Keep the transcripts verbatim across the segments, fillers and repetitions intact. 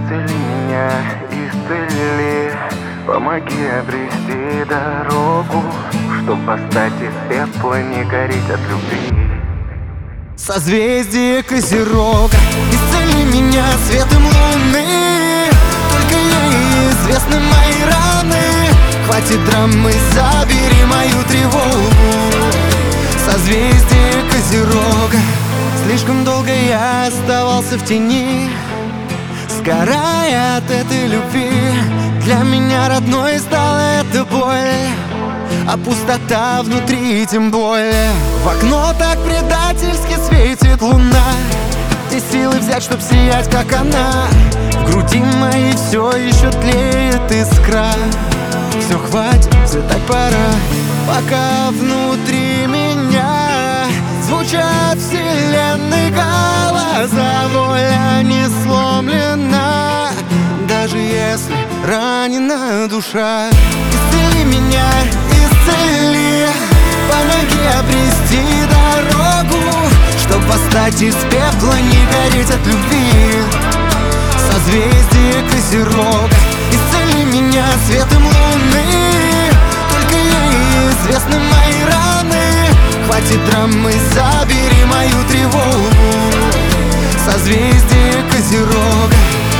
исцели меня, исцели. Помоги обрести дорогу, чтоб восстать из пепла, не гореть от любви. Созвездие Козерога, исцели меня светом луны. Только ей известны мои раны. Хватит драмы, забери мою тревогу. Созвездие Козерога, слишком долго я оставался в тени, сгорая от этой любви. Для меня родной стала эта боль, а пустота внутри тем более. В окно так предательски светит луна. Где силы взять, чтоб сиять, как она? В груди моей все еще тлеет искра. Все, хватит, взлетать пора, пока внутри меня звучат вселенной голоса. Воля не сломлена, даже если ранена душа. Исцели меня, исцели, помоги обрести дорогу, чтоб восстать из пепла, не гореть от любви. Созвездие Козерога, исцели меня светом луны. Только ей известны мои раны. Хватит драмы, забери мою тревогу. Созвездие Козерога.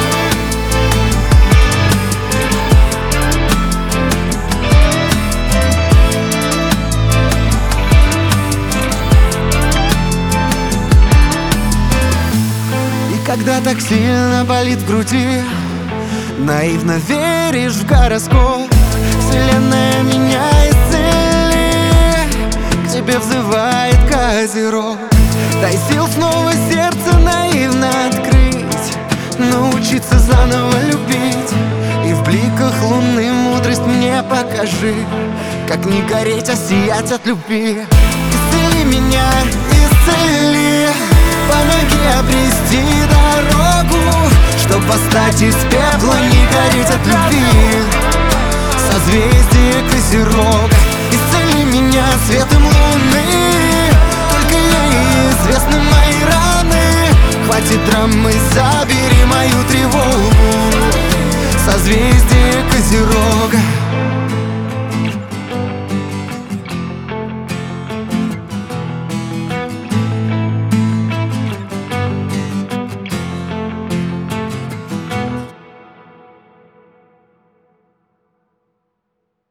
Когда так сильно болит в груди, наивно веришь в гороскоп. Вселенная, меня исцели, к тебе взывает Козерог. Дай сил снова сердце наивно открыть, научиться заново любить. И в бликах луны мудрость мне покажи, как не гореть, а сиять от любви. Исцели меня, исцели, помоги обрести дорогу, чтоб восстать из пепла, не гореть от любви. Созвездие Козерога, исцели меня светом луны. Только ей известны мои раны. Хватит драмы, забери мою тревогу. Созвездие Козерога.